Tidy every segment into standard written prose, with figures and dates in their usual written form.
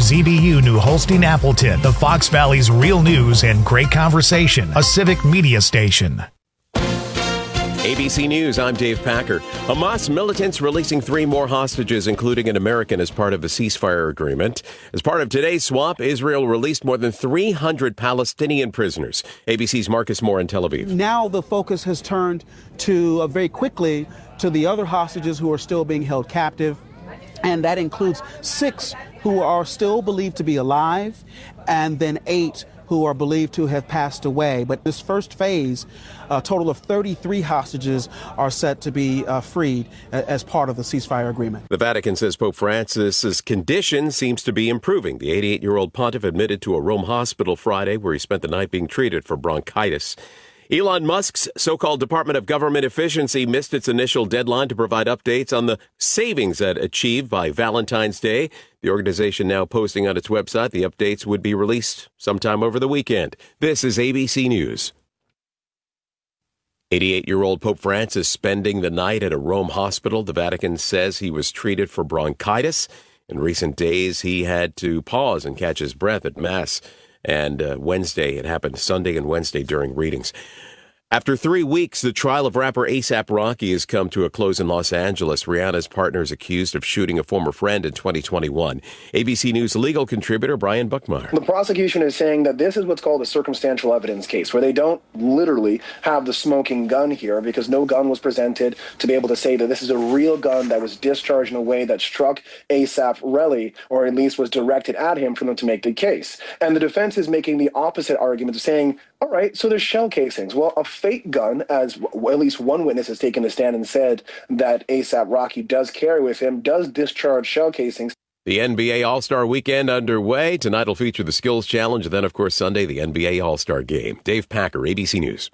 WZBU New Holstein Appleton, the Fox Valley's real news and great conversation, a civic media station. ABC News, I'm Dave Packer. Hamas militants releasing 3 more hostages, including an American, as part of a ceasefire agreement. As part of today's swap, Israel released more than 300 Palestinian prisoners. ABC's Marcus Moore in Tel Aviv. Now the focus has turned to very quickly to the other hostages who are still being held captive, and that includes 6 who are still believed to be alive, and then 8 who are believed to have passed away. But this first phase, a total of 33 hostages are set to be freed as part of the ceasefire agreement. The Vatican says Pope Francis's condition seems to be improving. The 88-year-old pontiff admitted to a Rome hospital Friday where he spent the night being treated for bronchitis. Elon Musk's so-called Department of Government Efficiency missed its initial deadline to provide updates on the savings it achieved by Valentine's Day. The organization now posting on its website the updates would be released sometime over the weekend. This is ABC News. 88-year-old Pope Francis spending the night at a Rome hospital. The Vatican says he was treated for bronchitis. In recent days, he had to pause and catch his breath at Mass. And Wednesday, it happened Sunday and Wednesday during readings. After 3 weeks, the trial of rapper A$AP Rocky has come to a close in Los Angeles. Rihanna's partner is accused of shooting a former friend in 2021. ABC News legal contributor Brian Buckmeyer. The prosecution is saying that this is what's called a circumstantial evidence case, where they don't literally have the smoking gun here because no gun was presented to be able to say that this is a real gun that was discharged in a way that struck A$AP really, or at least was directed at him for them to make the case. And the defense is making the opposite argument of saying, all right, so there's shell casings. Well, a fake gun, as at least one witness has taken a stand and said that A$AP Rocky does carry with him, does discharge shell casings. The NBA All-Star Weekend underway. Tonight will feature the Skills Challenge, and then, of course, Sunday, the NBA All-Star Game. Dave Packer, ABC News.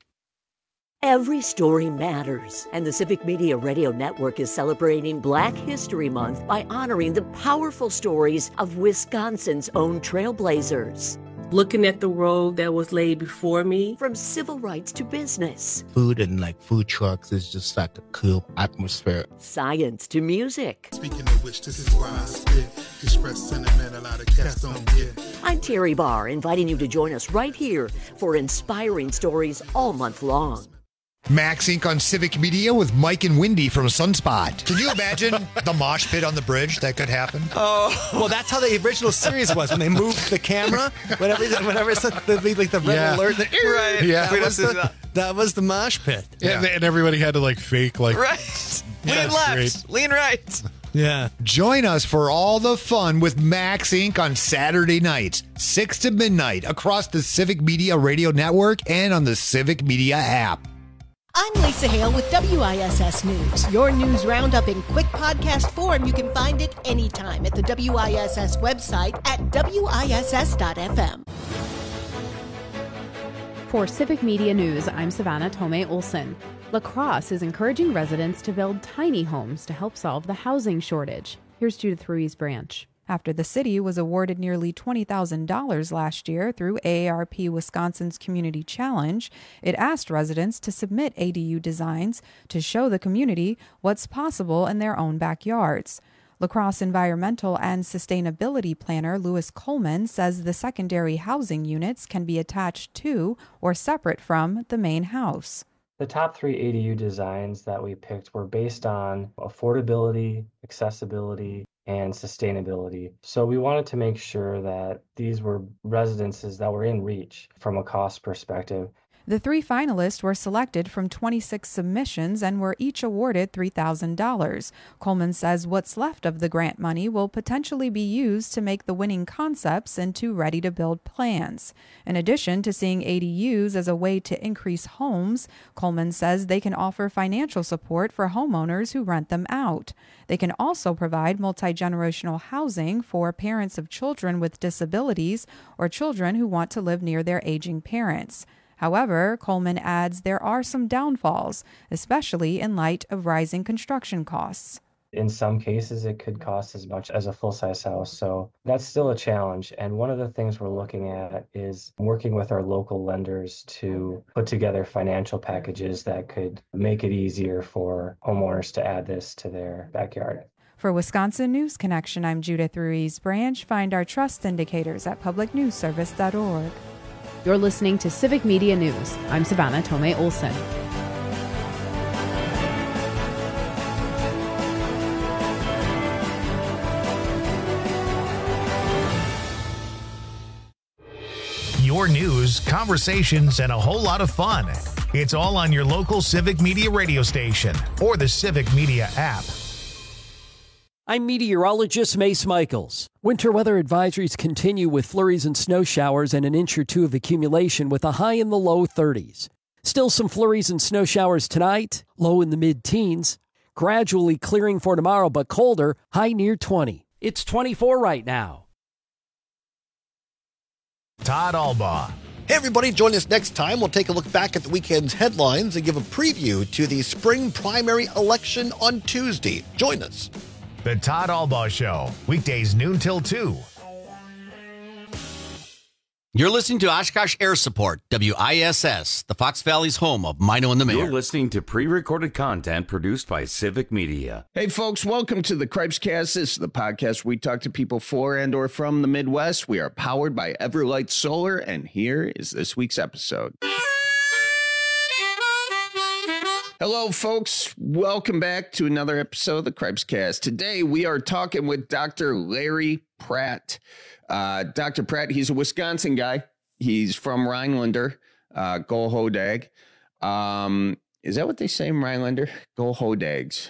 Every story matters, and the Civic Media Radio Network is celebrating Black History Month by honoring the powerful stories of Wisconsin's own trailblazers. Looking at the road that was laid before me. From civil rights to business. Food and food trucks is just a cool atmosphere. Science to music. Speaking of which, this is why I spit. Express sentiment a lot of cats don't get. I'm Terry Barr, inviting you to join us right here for inspiring stories all month long. Max Inc. on Civic Media with Mike and Wendy from Sunspot. Can you imagine the mosh pit on the bridge that could happen? Oh, well, that's how the original series was when they moved the camera. Whenever it's the red alert. Right. Yeah. That was the mosh pit. Yeah. And everybody had to fake Right. Lean left. Great. Lean right. Yeah. Join us for all the fun with Max Inc. on Saturday nights, 6 to midnight, across the Civic Media Radio Network and on the Civic Media app. I'm Lisa Hale with WISS News. Your news roundup in quick podcast form. You can find it anytime at the WISS website at WISS.FM. For Civic Media News, I'm Savannah Tomei Olson. La Crosse is encouraging residents to build tiny homes to help solve the housing shortage. Here's Judith Ruiz Branch. After the city was awarded nearly $20,000 last year through AARP Wisconsin's Community Challenge, it asked residents to submit ADU designs to show the community what's possible in their own backyards. La Crosse environmental and sustainability planner Louis Coleman says the secondary housing units can be attached to or separate from the main house. The top 3 ADU designs that we picked were based on affordability, accessibility, and sustainability. So we wanted to make sure that these were residences that were in reach from a cost perspective. The 3 finalists were selected from 26 submissions and were each awarded $3,000. Coleman says what's left of the grant money will potentially be used to make the winning concepts into ready-to-build plans. In addition to seeing ADUs as a way to increase homes, Coleman says they can offer financial support for homeowners who rent them out. They can also provide multi-generational housing for parents of children with disabilities or children who want to live near their aging parents. However, Coleman adds there are some downfalls, especially in light of rising construction costs. In some cases, it could cost as much as a full-size house, so that's still a challenge. And one of the things we're looking at is working with our local lenders to put together financial packages that could make it easier for homeowners to add this to their backyard. For Wisconsin News Connection, I'm Judith Ruiz Branch. Find our trust indicators at publicnewsservice.org. You're listening to Civic Media News. I'm Savannah Tomei Olson. Your news, conversations, and a whole lot of fun. It's all on your local Civic Media radio station or the Civic Media app. I'm meteorologist Mace Michaels. Winter weather advisories continue with flurries and snow showers and an inch or two of accumulation with a high in the low 30s. Still some flurries and snow showers tonight, low in the mid-teens. Gradually clearing for tomorrow, but colder, high near 20. It's 24 right now. Todd Albaugh. Hey everybody, join us next time. We'll take a look back at the weekend's headlines and give a preview to the spring primary election on Tuesday. Join us. The Todd Albaugh Show, weekdays noon till 2. You're listening to Oshkosh Air Support, WISS, the Fox Valley's home of Mino and the Mayor. You're listening to pre-recorded content produced by Civic Media. Hey, folks, welcome to the Cripescast. This is the podcast where we talk to people for and or from the Midwest. We are powered by Everlight Solar, and here is this week's episode. Hello, folks. Welcome back to another episode of the Cripescast. Today, we are talking with Dr. Larry Pratt. Dr. Pratt, he's a Wisconsin guy. He's from Rhinelander. Go Hodag. Is that what they say in Rhinelander? Go Hodags.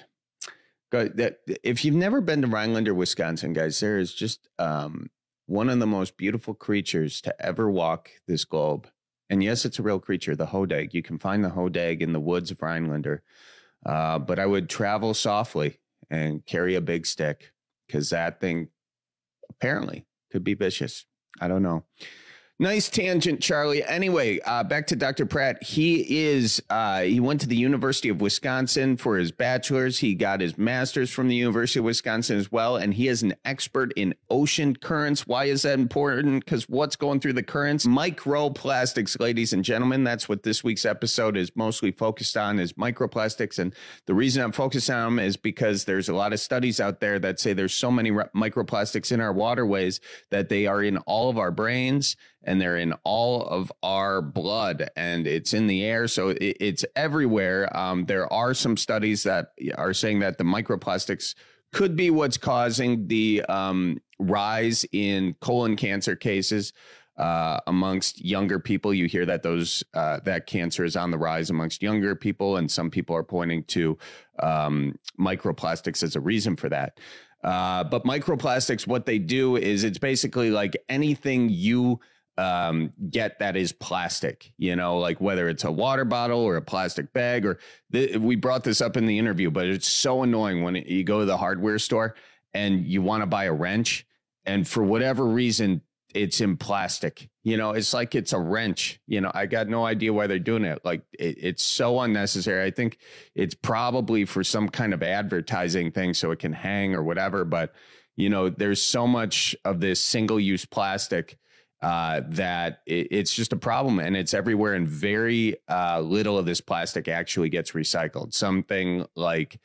If you've never been to Rhinelander, Wisconsin, guys, there is just one of the most beautiful creatures to ever walk this globe. And yes, it's a real creature, the hodag. You can find the hodag in the woods of Rhinelander. But I would travel softly and carry a big stick because that thing apparently could be vicious. I don't know. Nice tangent, Charlie. Anyway, back to Dr. Pratt. He went to the University of Wisconsin for his bachelor's. He got his master's from the University of Wisconsin as well. And he is an expert in ocean currents. Why is that important? Because what's going through the currents? Microplastics, ladies and gentlemen. That's what this week's episode is mostly focused on, is microplastics. And the reason I'm focused on them is because there's a lot of studies out there that say there's so many microplastics in our waterways that they are in all of our brains, and they're in all of our blood, and it's in the air. So it's everywhere. There are some studies that are saying that the microplastics could be what's causing the rise in colon cancer cases amongst younger people. You hear that that cancer is on the rise amongst younger people, and some people are pointing to microplastics as a reason for that. But microplastics, what they do is it's basically like anything you get that is plastic, like whether it's a water bottle or a plastic bag, or we brought this up in the interview, but it's so annoying when you go to the hardware store and you want to buy a wrench, and for whatever reason it's in plastic. It's like it's a wrench. I got no idea why they're doing it. Like it's so unnecessary. I think it's probably for some kind of advertising thing so it can hang or whatever, but there's so much of this single-use plastic that it's just a problem, and it's everywhere, and very little of this plastic actually gets recycled. Something like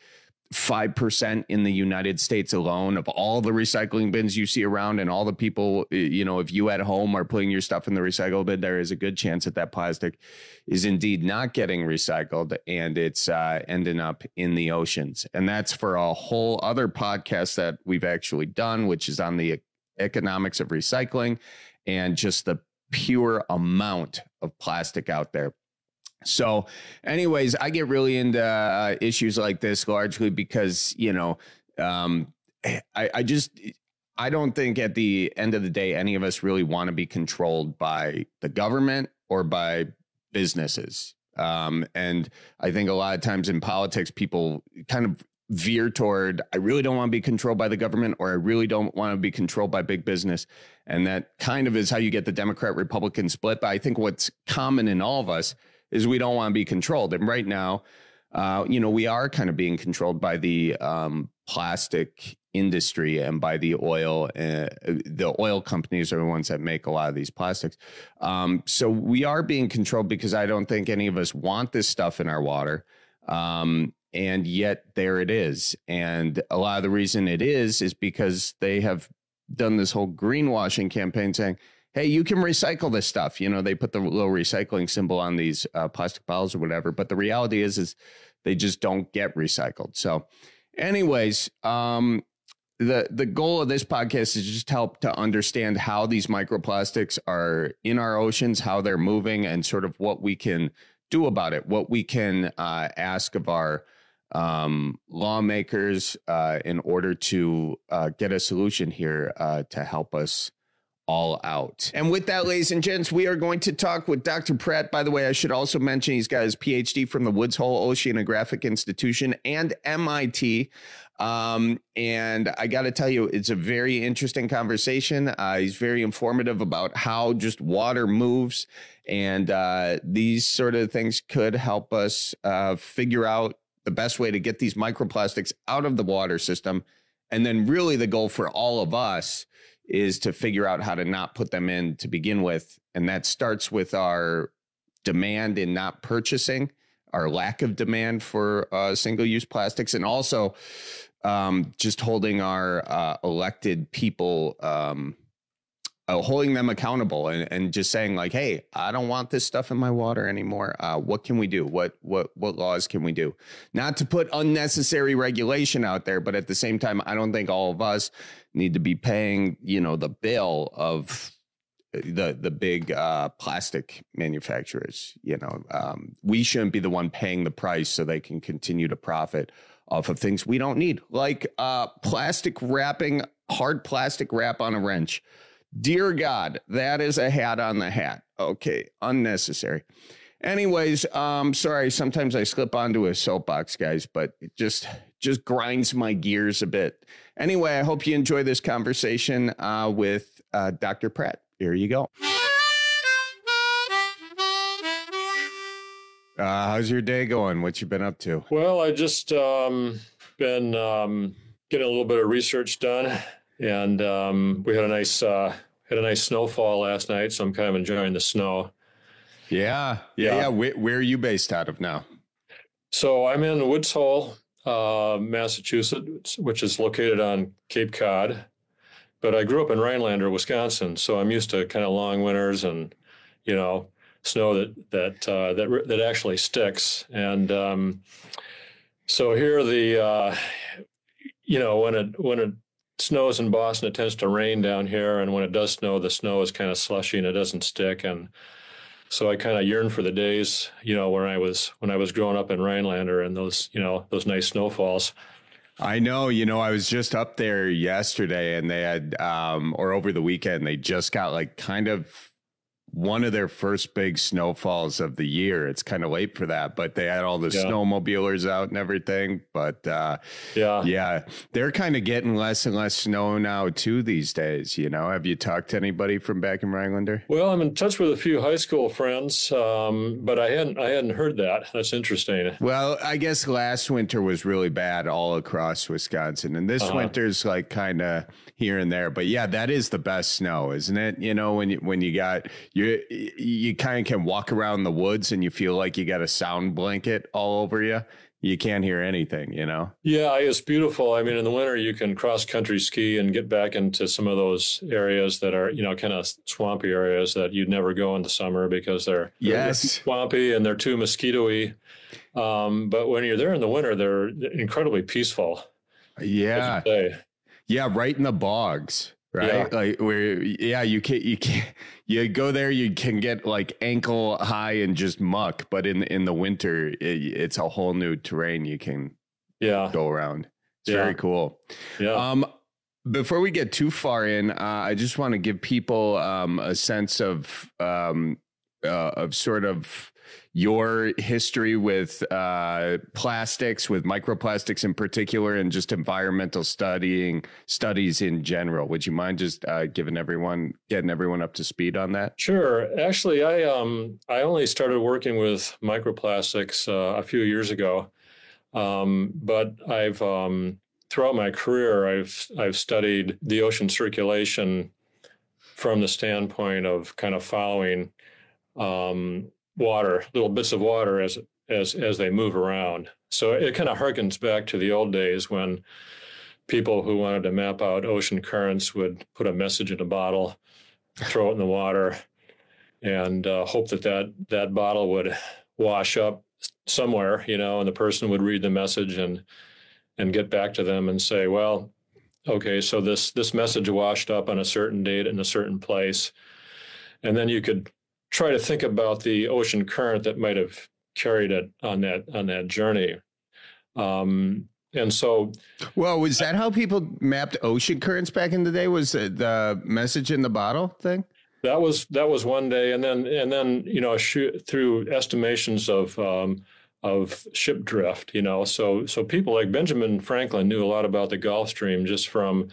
5% in the United States alone of all the recycling bins you see around, and all the people, if you at home are putting your stuff in the recycle bin, there is a good chance that plastic is indeed not getting recycled, and it's ending up in the oceans. And that's for a whole other podcast that we've actually done, which is on the economics of recycling and just the pure amount of plastic out there. So anyways, I get really into issues like this largely because, I don't think at the end of the day, any of us really want to be controlled by the government or by businesses. And I think a lot of times in politics, people kind of veer toward, I really don't want to be controlled by the government, or I really don't want to be controlled by big business. And that kind of is how you get the Democrat-Republican split. But I think what's common in all of us is we don't want to be controlled. And right now, we are kind of being controlled by the plastic industry and by the oil. The oil companies are the ones that make a lot of these plastics. So we are being controlled because I don't think any of us want this stuff in our water. And yet there it is. And a lot of the reason it is because they have done this whole greenwashing campaign saying, hey, you can recycle this stuff. You know, they put the little recycling symbol on these plastic bottles or whatever. But the reality is they just don't get recycled. So anyways, the goal of this podcast is just help to understand how these microplastics are in our oceans, how they're moving, and sort of what we can do about it, what we can ask of our lawmakers in order to get a solution here to help us all out. And with that, ladies and gents, we are going to talk with Dr. Pratt. By the way, I should also mention he's got his PhD from the Woods Hole Oceanographic Institution and MIT. And I got to tell you, it's a very interesting conversation. He's very informative about how just water moves. And these sort of things could help us figure out the best way to get these microplastics out of the water system. And then really the goal for all of us is to figure out how to not put them in to begin with. And that starts with our demand in not purchasing, our lack of demand for single-use plastics, and also just holding our elected people, holding them accountable and just saying like, hey, I don't want this stuff in my water anymore. What can we do? What laws can we do? Not to put unnecessary regulation out there, but at the same time, I don't think all of us need to be paying, the bill of the big plastic manufacturers. We shouldn't be the one paying the price so they can continue to profit off of things we don't need, like plastic wrapping, hard plastic wrap on a wrench. Dear God, that is a hat on the hat. Okay, unnecessary. Anyways, sorry, sometimes I slip onto a soapbox, guys, but it just grinds my gears a bit. Anyway, I hope you enjoy this conversation with Dr. Pratt. Here you go. How's your day going? What you been up to? Well, I just been getting a little bit of research done, and we had a nice snowfall last night, so I'm kind of enjoying the snow. Yeah. Where are you based out of now? So I'm in Woods Hole, Massachusetts, which is located on Cape Cod. But I grew up in Rhinelander, Wisconsin, so I'm used to kind of long winters and, snow that actually sticks. And so here when it snows in Boston, it tends to rain down here, and when it does snow, the snow is kind of slushy and it doesn't stick. And so I kind of yearn for the days, when I was growing up in Rhinelander and those nice snowfalls. I know, I was just up there yesterday, and they had, or over the weekend, they just got like kind of one of their first big snowfalls of the year. It's kind of late for that, but they had all the snowmobilers out and everything. But yeah, they're kind of getting less and less snow now too these days. Have you talked to anybody from back in Rhinelander? Well, I'm in touch with a few high school friends, but I hadn't heard that. That's interesting. Well, I guess last winter was really bad all across Wisconsin, and this winter's like kind of here and there. But yeah, that is the best snow, isn't it? When you got you kind of can walk around the woods and you feel like you got a sound blanket all over you. You can't hear anything, Yeah, it's beautiful. I mean, in the winter, you can cross country ski and get back into some of those areas that are, kind of swampy areas that you'd never go in the summer because they're swampy and they're too mosquito-y. But when you're there in the winter, they're incredibly peaceful. Yeah. Yeah, right in the bogs. Right. Yeah. Like where, you go there, you can get like ankle high and just muck, but in the winter, it's a whole new terrain. You can go around. It's very cool. Yeah. Before we get too far in, I just want to give people a sense of sort of your history with plastics, with microplastics in particular, and just environmental studies in general. Would you mind just getting everyone up to speed on that? Sure. Actually, I only started working with microplastics a few years ago, but I've throughout my career I've studied the ocean circulation from the standpoint of kind of following water, little bits of water as as they move around. So it kind of harkens back to the old days when people who wanted to map out ocean currents would put a message in a bottle, throw it in the water, and hope that bottle would wash up somewhere, and the person would read the message and get back to them and say, well, okay, so this message washed up on a certain date in a certain place. And then you could try to think about the ocean current that might have carried it on that journey. And so, well, was that how people mapped ocean currents back in the day? Was the message in the bottle thing? That was one day, and then through estimations of ship drift, so people like Benjamin Franklin knew a lot about the Gulf Stream just from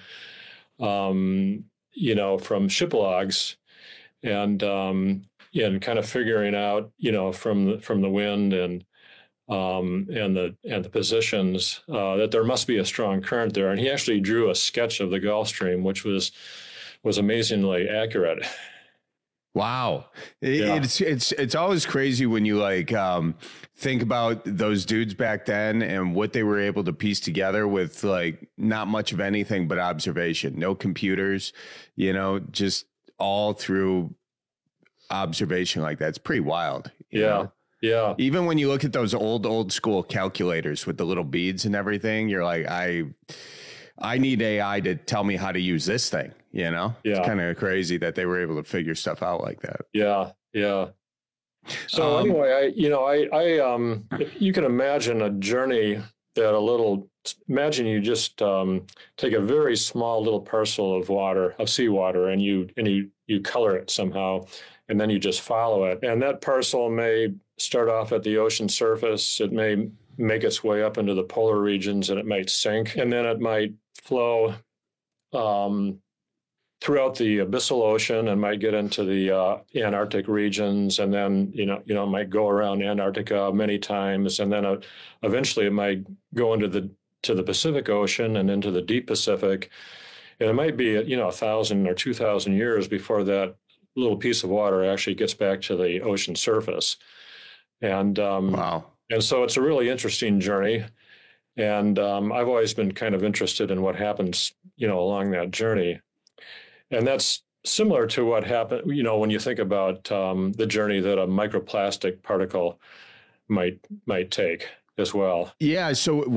from ship logs, and kind of figuring out from the wind and the positions that there must be a strong current there, and he actually drew a sketch of the Gulf Stream, which was amazingly accurate. Wow. It's always crazy when you think about those dudes back then and what they were able to piece together with not much of anything but observation, no computers, just all through observation like that. It's pretty wild. You know? Yeah. Even when you look at those old school calculators with the little beads and everything, you're like, I need AI to tell me how to use this thing, Yeah. It's kind of crazy that they were able to figure stuff out like that. Yeah. So anyway, you can imagine a journey imagine you just take a very small little parcel of seawater, and you color it somehow, and then you just follow it. And that parcel may start off at the ocean surface. It may make its way up into the polar regions, and it might sink, and then it might flow throughout the abyssal ocean and might get into the Antarctic regions, and then it might go around Antarctica many times, and then eventually it might go into the Pacific Ocean and into the deep Pacific, and it might be 1,000 or 2,000 years before that little piece of water actually gets back to the ocean surface. And wow. And so it's a really interesting journey. And I've always been kind of interested in what happens, along that journey. And that's similar to what happened, when you think about the journey that a microplastic particle might take as well. Yeah. So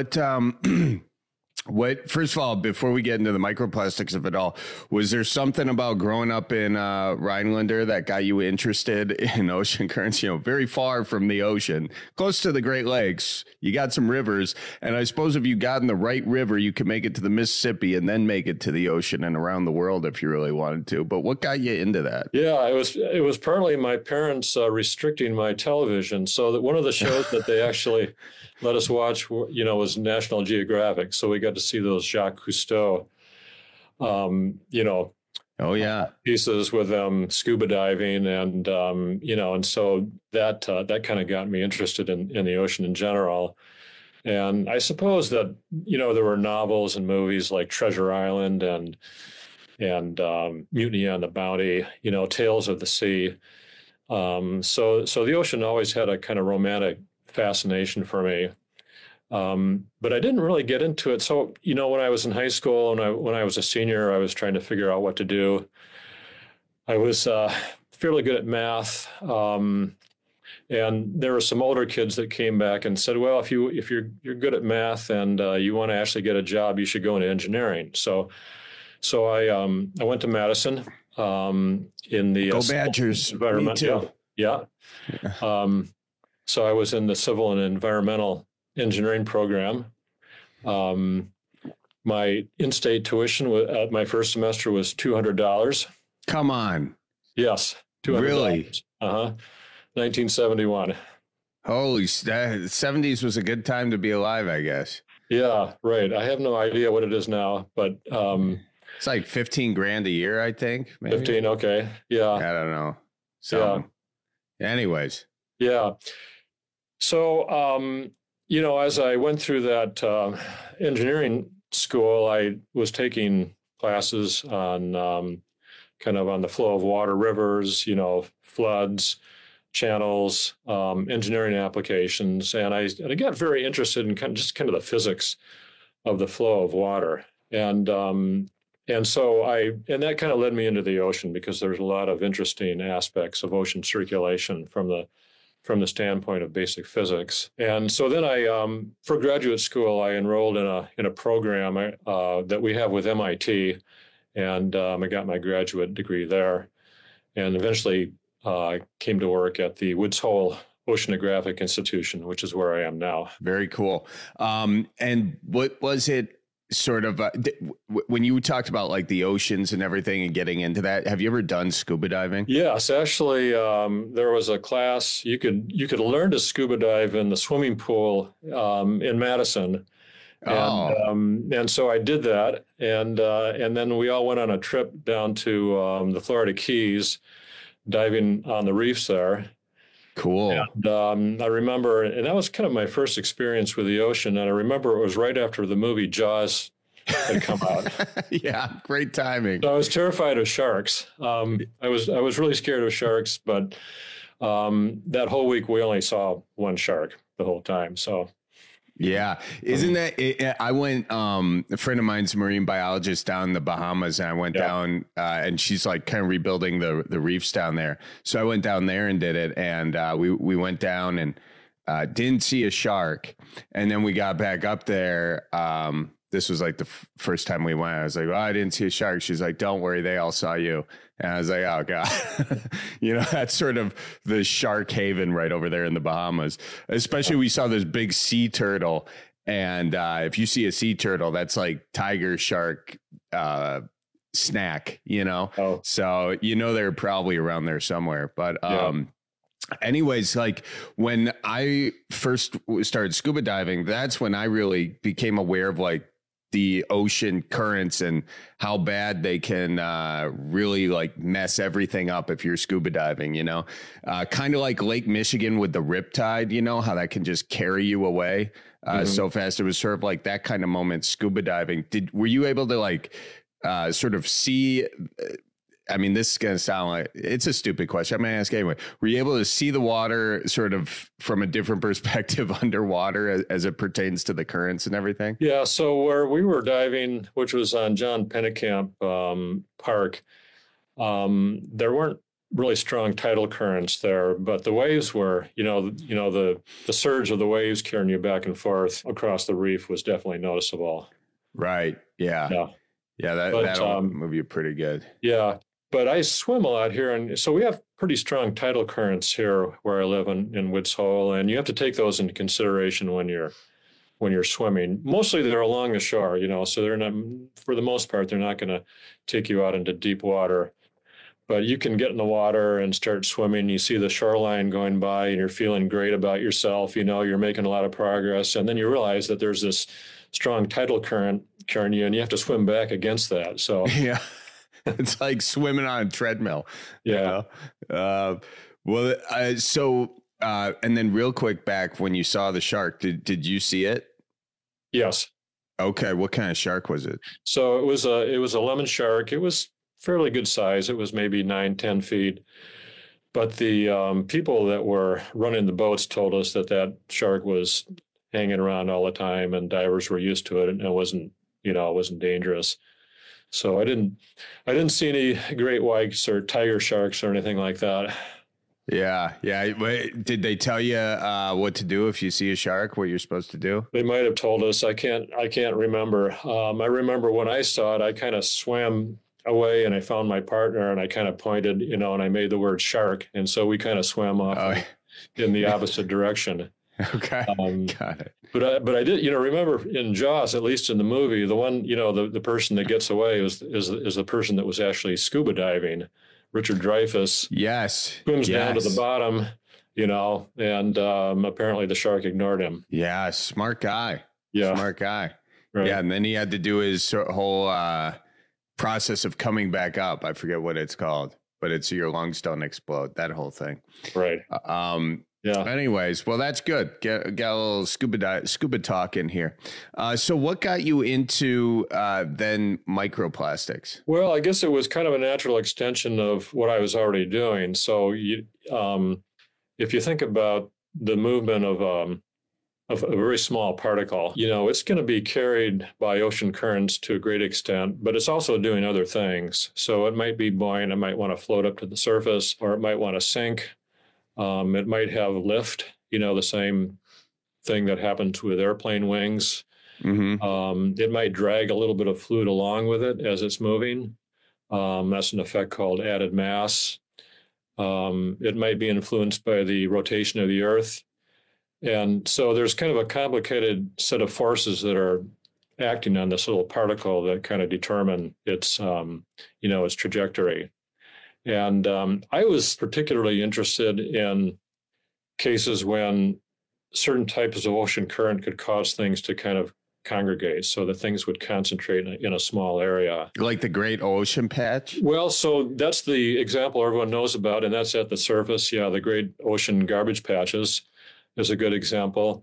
what, first of all, before we get into the microplastics of it all, was there something about growing up in Rhinelander that got you interested in ocean currents? Very far from the ocean, close to the Great Lakes, you got some rivers. And I suppose if you got in the right river, you could make it to the Mississippi and then make it to the ocean and around the world if you really wanted to. But what got you into that? Yeah, it was partly my parents restricting my television. So that one of the shows that they actually let us watch, was National Geographic. So we got to see those Jacques Cousteau, oh yeah, pieces with them scuba diving, and and so that kind of got me interested in the ocean in general. And I suppose that there were novels and movies like Treasure Island and Mutiny on the Bounty, Tales of the Sea. So the ocean always had a kind of romantic fascination for me. But I didn't really get into it. So, when I was in high school and when I was a senior, I was trying to figure out what to do. I was fairly good at math. And there were some older kids that came back and said, well, if you're good at math and you want to actually get a job, you should go into engineering. So I went to Madison in the Go Badgers. Environment. Me too. Yeah. So I was in the civil and environmental engineering program. My in-state tuition at my first semester was $200. Come on. Yes. $200. Really? 1971. Holy, the 70s was a good time to be alive, I guess. Yeah, right. I have no idea what it is now, but it's like 15 grand a year, I think. Maybe. 15. Okay. Yeah. I don't know. So anyways. Yeah. So, as I went through that engineering school, I was taking classes on kind of on the flow of water, rivers, floods, channels, engineering applications, and I got very interested in kind of the physics of the flow of water, and so that kind of led me into the ocean, because there's a lot of interesting aspects of ocean circulation from the standpoint of basic physics. And so then for graduate school, I enrolled in a program that we have with MIT, and I got my graduate degree there, and eventually came to work at the Woods Hole Oceanographic Institution, which is where I am now. Very cool. And what was it sort of when you talked about like the oceans and everything and getting into that? Have you ever done scuba diving? Yes, actually, there was a class you could learn to scuba dive in the swimming pool in Madison. And so I did that, and then we all went on a trip down to the Florida Keys, diving on the reefs there. Cool. And I remember, and that was kind of my first experience with the ocean. And I remember it was right after the movie Jaws had come out. Yeah, great timing. So I was terrified of sharks. I was really scared of sharks, but that whole week we only saw one shark the whole time. So. Yeah. Isn't that it? I went, a friend of mine's a marine biologist down in the Bahamas, and I went down and she's like kind of rebuilding the reefs down there. So I went down there and did it. And we went down and didn't see a shark. And then we got back up there. This was like the first time we went. I was like, well, I didn't see a shark. She's like, don't worry, they all saw you. And I was like, oh, God. That's sort of the shark haven right over there in the Bahamas. Especially we saw this big sea turtle. And if you see a sea turtle, that's like tiger shark snack, So, they're probably around there somewhere. But anyways, like when I first started scuba diving, that's when I really became aware of like the ocean currents and how bad they can really like mess everything up if you're scuba diving, kind of like Lake Michigan with the riptide, how that can just carry you away so fast. It was sort of like that kind of moment, scuba diving. Were you able to like sort of see, I mean, this is going to sound like it's a stupid question. I'm going to ask anyway. Were you able to see the water sort of from a different perspective underwater as it pertains to the currents and everything? Yeah. So where we were diving, which was on John Pennekamp Park, there weren't really strong tidal currents there, but the waves were, the surge of the waves carrying you back and forth across the reef was definitely noticeable. Right. Yeah. Yeah. That'll move you pretty good. Yeah. But I swim a lot here, and so we have pretty strong tidal currents here where I live in Woods Hole, and you have to take those into consideration when you're swimming. Mostly they're along the shore, so they're not, for the most part, they're not going to take you out into deep water. But you can get in the water and start swimming. You see the shoreline going by, and you're feeling great about yourself. You're making a lot of progress, and then you realize that there's this strong tidal current carrying you, and you have to swim back against that. So yeah. It's like swimming on a treadmill. Yeah. And then real quick back when you saw the shark, did you see it? Yes. Okay. What kind of shark was it? So it was a lemon shark. It was fairly good size. It was maybe 9-10 feet. But the people that were running the boats told us that shark was hanging around all the time, and divers were used to it, and it wasn't dangerous. So I didn't see any great whites or tiger sharks or anything like that. Yeah. Did they tell you what to do if you see a shark? What you're supposed to do? They might have told us. I can't remember. I remember when I saw it, I kind of swam away and I found my partner and I kind of pointed, and I made the word shark, and so we kind of swam off in the opposite direction. Okay. Got it. But I did, remember in Jaws, at least in the movie, the one, the person that gets away is the person that was actually scuba diving. Richard Dreyfuss. Yes. Swims down to the bottom, and apparently the shark ignored him. Yeah. Smart guy. Yeah. Smart guy. Right. Yeah. And then he had to do his whole process of coming back up. I forget what it's called, but it's your lungs don't explode, that whole thing. Right. Yeah. Anyways, well, that's good. Get a little scuba talk in here. So what got you into then microplastics? Well, I guess it was kind of a natural extension of what I was already doing. So if you think about the movement of a very small particle, it's going to be carried by ocean currents to a great extent, but it's also doing other things. So it might be buoyant, it might want to float up to the surface, or it might want to sink. It might have lift, the same thing that happens with airplane wings. Mm-hmm. It might drag a little bit of fluid along with it as it's moving. That's an effect called added mass. It might be influenced by the rotation of the Earth. And so there's kind of a complicated set of forces that are acting on this little particle that kind of determine its trajectory. And I was particularly interested in cases when certain types of ocean current could cause things to kind of congregate, so that things would concentrate in a small area. Like the Great Ocean Patch? Well, so that's the example everyone knows about, and that's at the surface. Yeah, the Great Ocean Garbage Patches is a good example.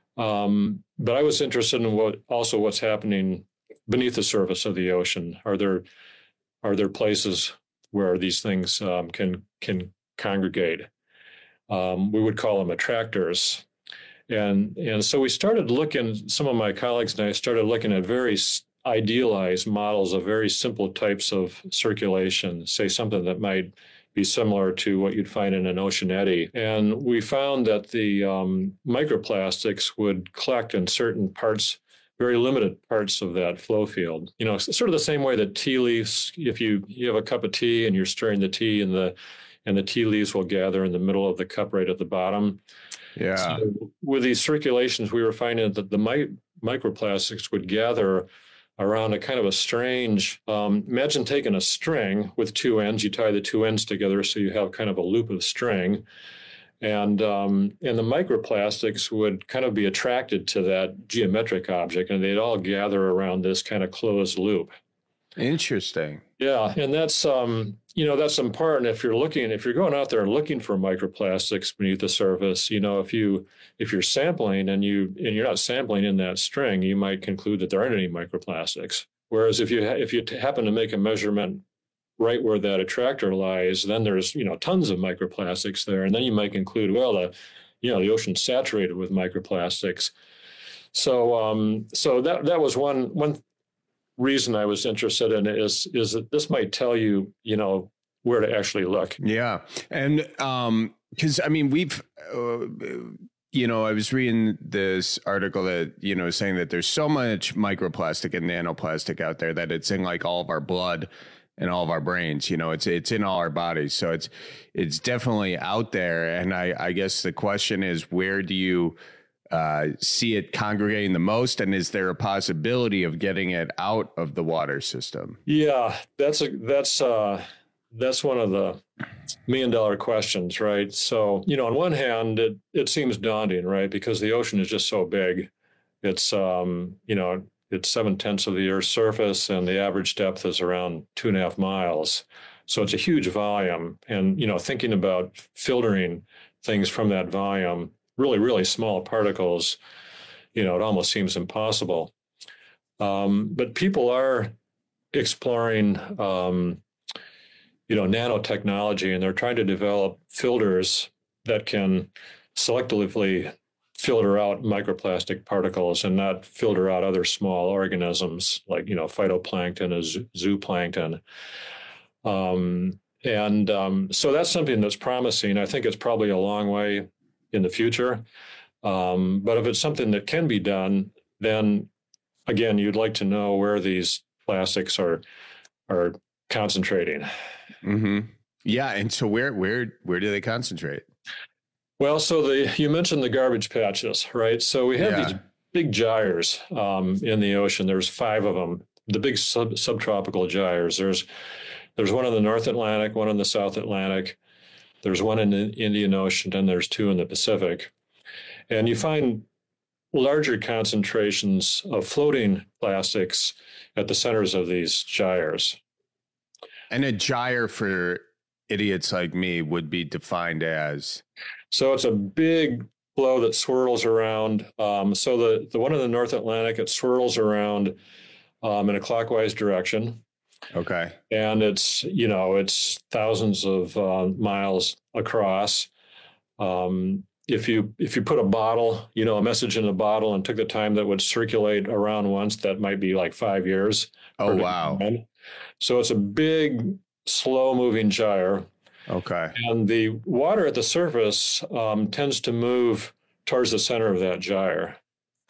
But I was interested in what's happening beneath the surface of the ocean. Are there places where these things can congregate? We would call them attractors. And so we started looking, some of my colleagues and I started looking at very idealized models of very simple types of circulation, say something that might be similar to what you'd find in an ocean eddy. And we found that the microplastics would collect in certain parts, very limited parts of that flow field. Sort of the same way that tea leaves, if you have a cup of tea and you're stirring the tea and the tea leaves will gather in the middle of the cup right at the bottom. Yeah. So with these circulations, we were finding that the microplastics would gather around a kind of a strange, imagine taking a string with two ends, you tie the two ends together so you have kind of a loop of string. And the microplastics would kind of be attracted to that geometric object, and they'd all gather around this kind of closed loop. Interesting. Yeah, and that's that's important if you're going out there and looking for microplastics beneath the surface. If you're sampling and you're not sampling in that string, you might conclude that there aren't any microplastics. Whereas if you happen to make a measurement right where that attractor lies, then there's tons of microplastics there, and then you might conclude, well, the ocean's saturated with microplastics. So that was one reason I was interested in it is that this might tell you, where to actually look. Yeah. And because, we've, I was reading this article that, saying that there's so much microplastic and nanoplastic out there that it's in like all of our blood and all of our brains, it's in all our bodies. So it's definitely out there. And I guess the question is, where do you see it congregating the most, and is there a possibility of getting it out of the water system? Yeah, that's one of the $1 million questions, right? So, on one hand, it seems daunting, right? Because the ocean is just so big. It's, it's 7/10 of the Earth's surface, and the average depth is around 2.5 miles. So it's a huge volume. And, thinking about filtering things from that volume, really, really small particles, it almost seems impossible. But people are exploring, nanotechnology, and they're trying to develop filters that can selectively filter out microplastic particles and not filter out other small organisms like, phytoplankton or zooplankton. So that's something that's promising. I think it's probably a long way in the future. But if it's something that can be done, then again, you'd like to know where these plastics are concentrating. Mm-hmm. Yeah. And so where do they concentrate? Well, so you mentioned the garbage patches, right? So we have these big gyres in the ocean. There's 5 of them, the big subtropical gyres. There's one in the North Atlantic, one in the South Atlantic. There's one in the Indian Ocean, and there's 2 in the Pacific. And you find larger concentrations of floating plastics at the centers of these gyres. And a gyre, for idiots like me, would be defined as? So it's a big flow that swirls around. So the one in the North Atlantic, it swirls around in a clockwise direction. Okay. And it's thousands of miles across. If you put a bottle, a message in a bottle and took the time that would circulate around once, that might be like 5 years. Oh, wow. So it's a big, slow-moving gyre. Okay. And the water at the surface tends to move towards the center of that gyre.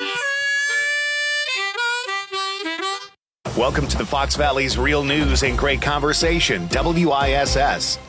Welcome to the Fox Valley's Real News and Great Conversation, WISS.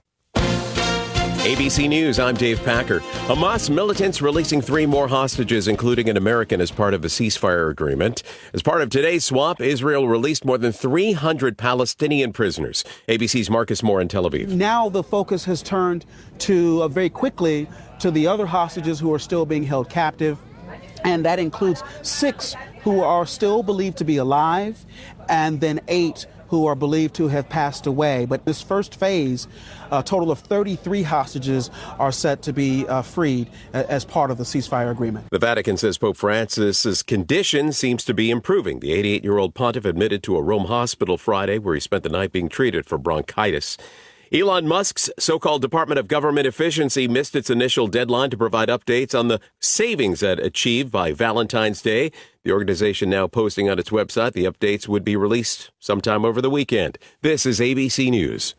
ABC News, I'm Dave Packer. Hamas militants releasing 3 more hostages, including an American, as part of a ceasefire agreement. As part of today's swap, Israel released more than 300 Palestinian prisoners. ABC's Marcus Moore in Tel Aviv. Now the focus has turned to very quickly to the other hostages who are still being held captive. And that includes 6 who are still believed to be alive, and then 8 who are believed to have passed away. But this first phase, a total of 33 hostages are set to be freed as part of the ceasefire agreement. The Vatican says Pope Francis's condition seems to be improving. The 88-year-old pontiff admitted to a Rome hospital Friday, where he spent the night being treated for bronchitis. Elon Musk's so-called Department of Government Efficiency missed its initial deadline to provide updates on the savings it achieved by Valentine's Day. The organization now posting on its website the updates would be released sometime over the weekend. This is ABC News.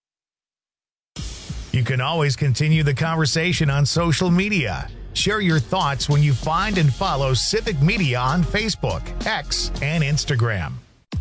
You can always continue the conversation on social media. Share your thoughts when you find and follow Civic Media on Facebook, X, and Instagram.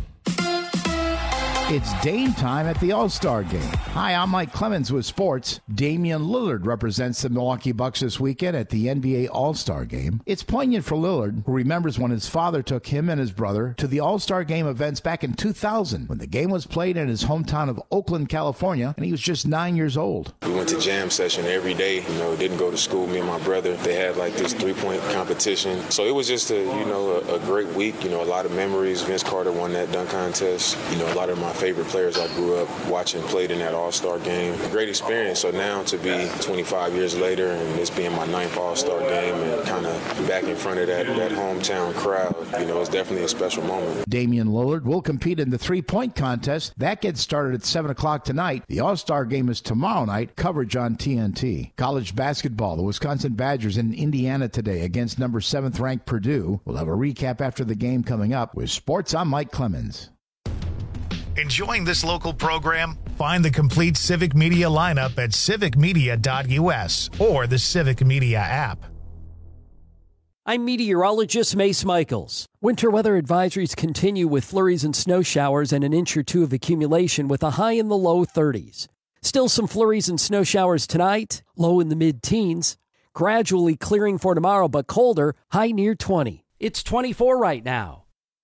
It's Dame time at the All-Star Game. Hi, I'm Mike Clemens with sports. Damian Lillard represents the Milwaukee Bucks this weekend at the NBA All-Star Game. It's poignant for Lillard, who remembers when his father took him and his brother to the All-Star Game events back in 2000, when the game was played in his hometown of Oakland, California, and he was just 9 years old. We went to jam session every day. Didn't go to school. Me and my brother, they had like this 3-point competition. So it was just a great week. A lot of memories. Vince Carter won that dunk contest. A lot of my favorite players I grew up watching played in that All-Star game. A great experience. So now to be 25 years later and this being my 9th All-Star game and kind of back in front of that hometown crowd, it's definitely a special moment. Damian Lillard will compete in the 3-point contest. That gets started at 7 o'clock tonight. The All-Star game is tomorrow night. Coverage on TNT. College basketball. The Wisconsin Badgers in Indiana today against number 7th ranked Purdue. We'll have a recap after the game coming up. With sports, I'm Mike Clemens. Enjoying this local program? Find the complete Civic Media lineup at civicmedia.us or the Civic Media app. I'm meteorologist Mace Michaels. Winter weather advisories continue with flurries and snow showers and an inch or 2 of accumulation with a high in the low 30s. Still some flurries and snow showers tonight, low in the mid-teens. Gradually clearing for tomorrow, but colder, high near 20. It's 24 right now.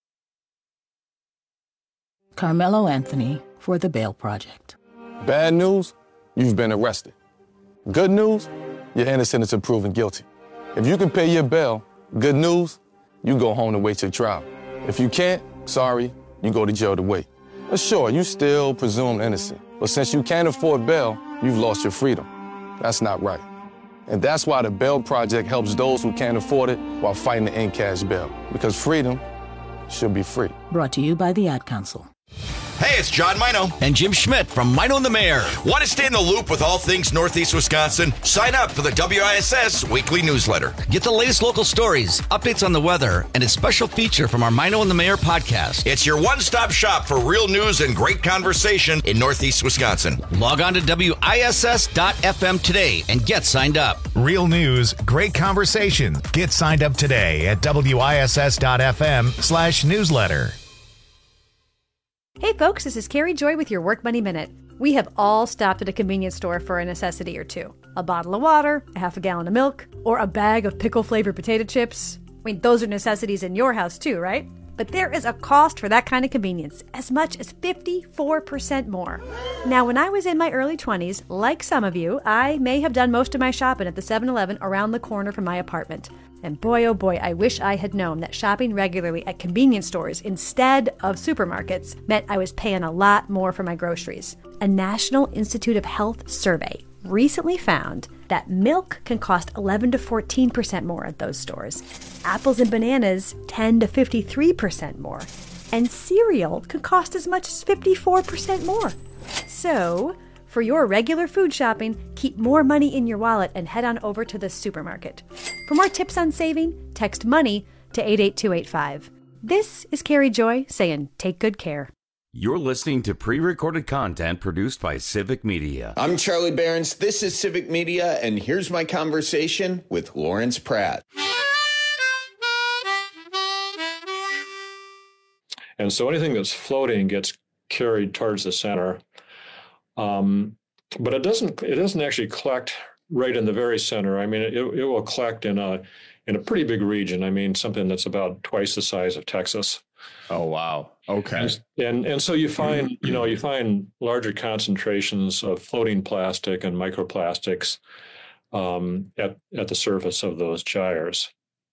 Carmelo Anthony for The Bail Project. Bad news, you've been arrested. Good news, you're innocent until proven guilty. If you can pay your bail, good news, you go home to wait your trial. If you can't, sorry, you go to jail to wait. But sure, you still presumed innocent. But since you can't afford bail, you've lost your freedom. That's not right. And that's why the Bail Project helps those who can't afford it while fighting to end cash bail. Because freedom should be free. Brought to you by the Ad Council. Hey, it's John Mino. And Jim Schmidt from Mino and the Mayor. Want to stay in the loop with all things Northeast Wisconsin? Sign up for the WISS weekly newsletter. Get the latest local stories, updates on the weather, and a special feature from our Mino and the Mayor podcast. It's your one-stop shop for real news and great conversation in Northeast Wisconsin. Log on to WISS.FM today and get signed up. Real news, great conversation. Get signed up today at WISS.FM/newsletter. Hey folks, this is Carrie Joy with your Work Money Minute. We have all stopped at a convenience store for a necessity or two. A bottle of water, a half a gallon of milk, or a bag of pickle-flavored potato chips. I mean, those are necessities in your house too, right? But there is a cost for that kind of convenience, as much as 54% more. Now, when I was in my early 20s, like some of you, I may have done most of my shopping at the 7-Eleven around the corner from my apartment. And boy, oh boy, I wish I had known that shopping regularly at convenience stores instead of supermarkets meant I was paying a lot more for my groceries. A National Institute of Health survey recently found that milk can cost 11 to 14% more at those stores. Apples and bananas 10 to 53% more. And cereal can cost as much as 54% more. So, For your regular food shopping, keep more money in your wallet and head on over to the supermarket. For more tips on saving, text MONEY to 88285. This is Carrie Joy saying take good care. You're listening to pre-recorded content produced by Civic Media. I'm Charlie Behrens. This is Civic Media, and here's my conversation with Lawrence Pratt. And so anything that's floating gets carried towards the center. But it doesn't actually collect right in the very center. I mean, it will collect in a pretty big region. I mean, something that's about twice the size of Texas. Oh, wow. Okay. And so you find, you find larger concentrations of floating plastic and microplastics at the surface of those gyres.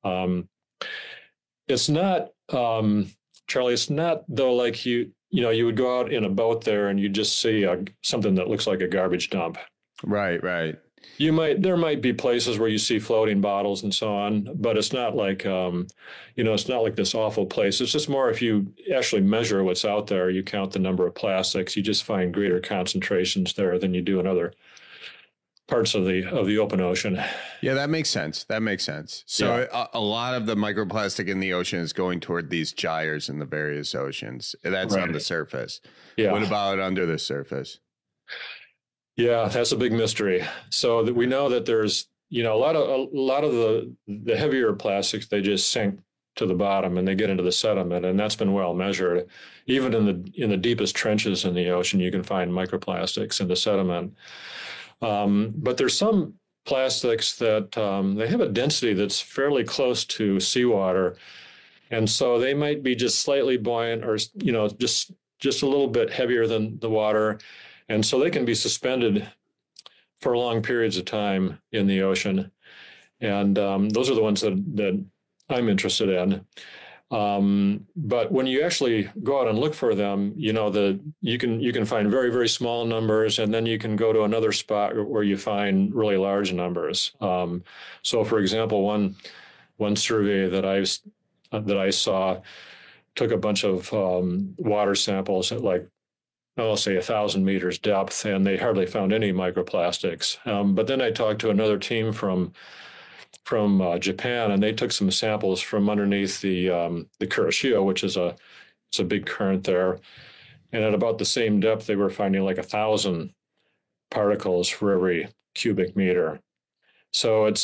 It's not, Charlie, it's not though like you would go out in a boat there and you just see something that looks like a garbage dump. Right, right. There might be places where you see floating bottles and so on, but it's not like, it's not like this awful place. It's just more if you actually measure what's out there, you count the number of plastics, you just find greater concentrations there than you do in other parts of the open ocean. Yeah, that makes sense. So yeah. A lot of the microplastic in the ocean is going toward these gyres in the various oceans. That's right. On the surface. Yeah. What about under the surface? Yeah, that's a big mystery. So that we know that there's, a lot of the heavier plastics, they just sink to the bottom and they get into the sediment, and that's been well measured. Even in the deepest trenches in the ocean, you can find microplastics in the sediment. But there's some plastics that they have a density that's fairly close to seawater, and so they might be just slightly buoyant or just a little bit heavier than the water. And so they can be suspended for long periods of time in the ocean. And those are the ones that I'm interested in. But when you actually go out and look for them, you can find very, very small numbers, and then you can go to another spot where you find really large numbers. So, for example, one survey that I saw took a bunch of water samples at I'll say 1,000 meters depth, and they hardly found any microplastics. But then I talked to another team from Japan, and they took some samples from underneath the Kuroshio, which is it's a big current there. And at about the same depth, they were finding 1,000 particles for every cubic meter. So it's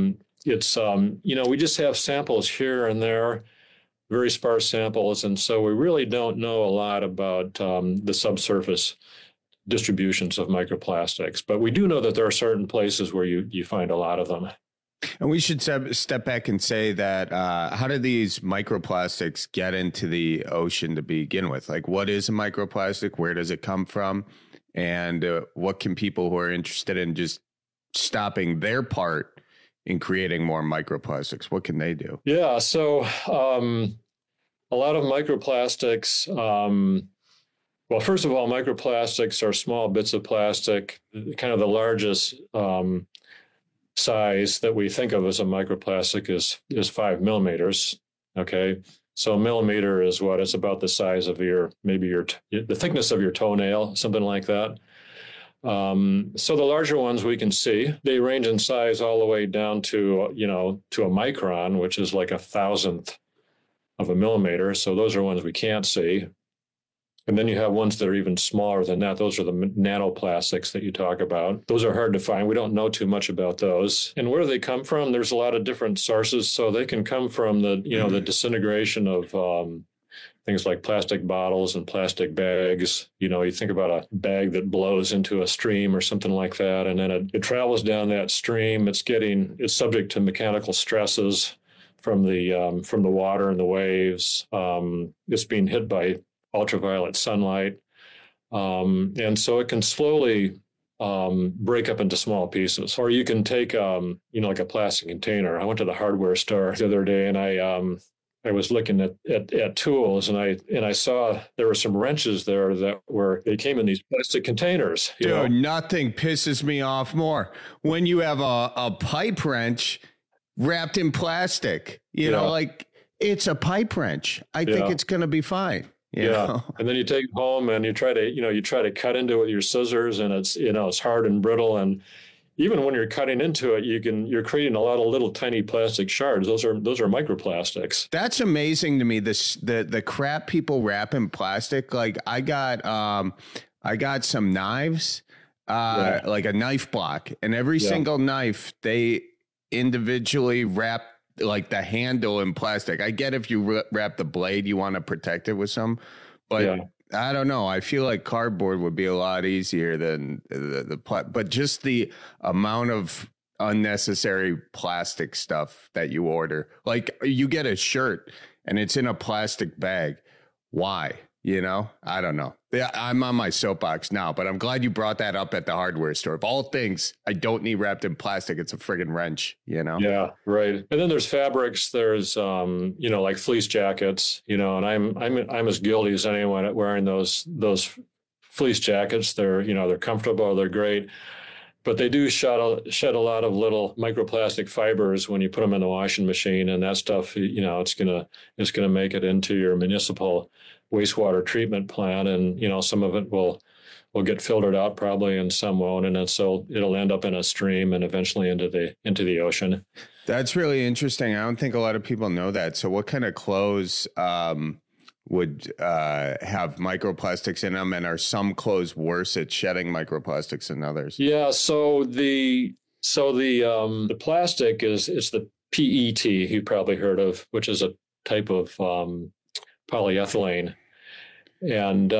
we just have samples here and there, very sparse samples, and so we really don't know a lot about the subsurface distributions of microplastics. But we do know that there are certain places where you find a lot of them. And we should step back and say that how do these microplastics get into the ocean to begin with? What is a microplastic? Where does it come from? And what can people who are interested in just stopping their part in creating more microplastics, what can they do? Yeah, so a lot of microplastics, well, first of all, microplastics are small bits of plastic. Kind of the largest size that we think of as a microplastic is 5 millimeters, okay? So a millimeter is what? It's about the size of the thickness of your toenail, something like that. So the larger ones we can see, they range in size all the way down to a micron, which is like 1,000th of a millimeter. So those are ones we can't see. And then you have ones that are even smaller than that. Those are the nanoplastics that you talk about. Those are hard to find. We don't know too much about those. And where do they come from? There's a lot of different sources. So they can come from the disintegration of things like plastic bottles and plastic bags. You think about a bag that blows into a stream or something like that, and then it travels down that stream. It's subject to mechanical stresses from the water and the waves. It's being hit by ultraviolet sunlight, and so it can slowly break up into small pieces. Or you can take like a plastic container. I went to the hardware store the other day, and I was looking at tools, and I saw there were some wrenches there they came in these plastic containers. Dude, nothing pisses me off more when you have a pipe wrench wrapped in plastic. It's a pipe wrench. I think it's going to be fine. You know? And then you take it home and you try to cut into it with your scissors, and it's hard and brittle. And even when you're cutting into it, you're creating a lot of little tiny plastic shards. Those are microplastics. That's amazing to me. The crap people wrap in plastic. Like I got some knives, like a knife block, and every single knife they individually wrap like the handle in plastic. I get if you wrap the blade, you want to protect it with some, but I don't know. I feel like cardboard would be a lot easier than but just the amount of unnecessary plastic stuff that you order. Like you get a shirt and it's in a plastic bag. Why? You know, I don't know. Yeah, I'm on my soapbox now, but I'm glad you brought that up at the hardware store. Of all things, I don't need wrapped in plastic. It's a friggin' wrench, you know? Yeah, right. And then there's fabrics. There's, like fleece jackets, and I'm as guilty as anyone at wearing those fleece jackets. They're comfortable. They're great. But they do shed a lot of little microplastic fibers when you put them in the washing machine, and that stuff, it's gonna make it into your municipal wastewater treatment plant, and some of it will get filtered out probably, and some won't, and then so it'll end up in a stream and eventually into the ocean. That's really interesting. I don't think a lot of people know that. So, what kind of clothes would have microplastics in them, and are some clothes worse at shedding microplastics than others? Yeah, so the plastic is the PET you probably heard of, which is a type of polyethylene, and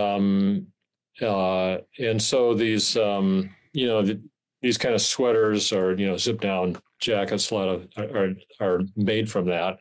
so these these kind of sweaters or zip down jackets, a lot of are made from that.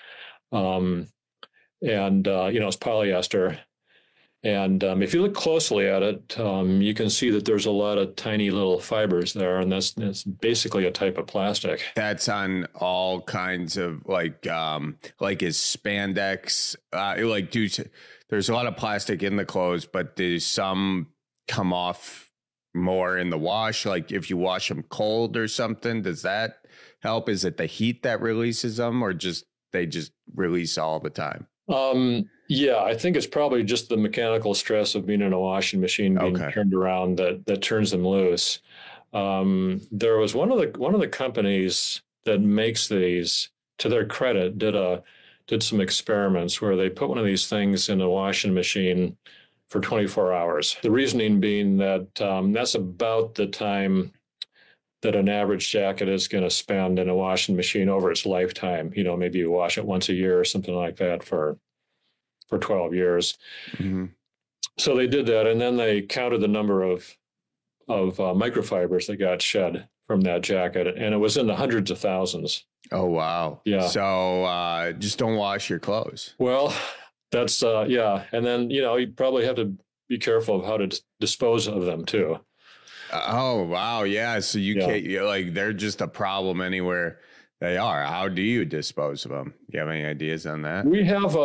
It's polyester. And if you look closely at it, you can see that there's a lot of tiny little fibers there, and that's basically a type of plastic. That's on all kinds of like is spandex, there's a lot of plastic in the clothes, but do some come off more in the wash? Like if you wash them cold or something, does that help? Is it the heat that releases them, or they just release all the time? Yeah, I think it's probably just the mechanical stress of being in a washing machine being turned around that turns them loose. There was one of the companies that makes these, to their credit, did some experiments where they put one of these things in a washing machine for 24 hours. The reasoning being that that's about the time that an average jacket is going to spend in a washing machine over its lifetime. Maybe you wash it once a year or something like that for 12 years. Mm-hmm. So they did that, and then they counted the number of microfibers that got shed from that jacket, and it was in the hundreds of thousands. Oh, wow. Yeah. So just don't wash your clothes. Well, that's, And then, you probably have to be careful of how to dispose of them too. Oh, wow. Yeah. So can't, they're just a problem anywhere they are. How do you dispose of them? Do you have any ideas on that? We have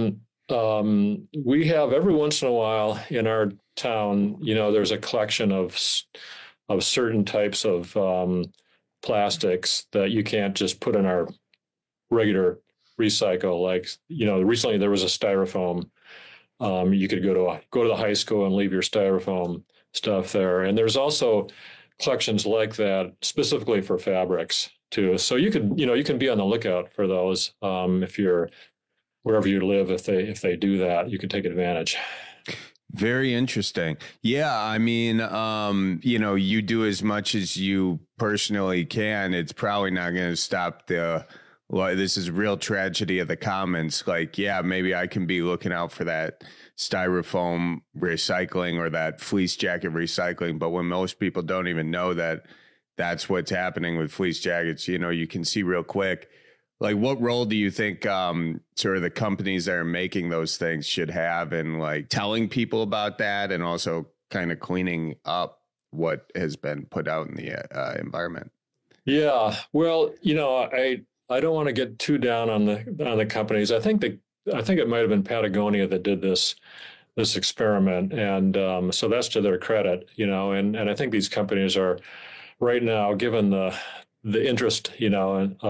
every once in a while in our town, there's a collection of certain types of plastics that you can't just put in our regular recycle. Like, recently there was a styrofoam. You could go to the high school and leave your styrofoam stuff there. And there's also collections like that specifically for fabrics too. So you can be on the lookout for those. If you're wherever you live, if they do that, you can take advantage. Very interesting. Yeah. I mean, you do as much as you personally can. It's probably not going to stop this is a real tragedy of the commons. Like, yeah, maybe I can be looking out for that styrofoam recycling or that fleece jacket recycling. But when most people don't even know that that's what's happening with fleece jackets, you can see real quick. Like, what role do you think sort of the companies that are making those things should have in like telling people about that, and also kind of cleaning up what has been put out in the environment? Yeah, well, I don't want to get too down on the companies. I think it might have been Patagonia that did this experiment, and so that's to their credit, And I think these companies are right now, given the interest,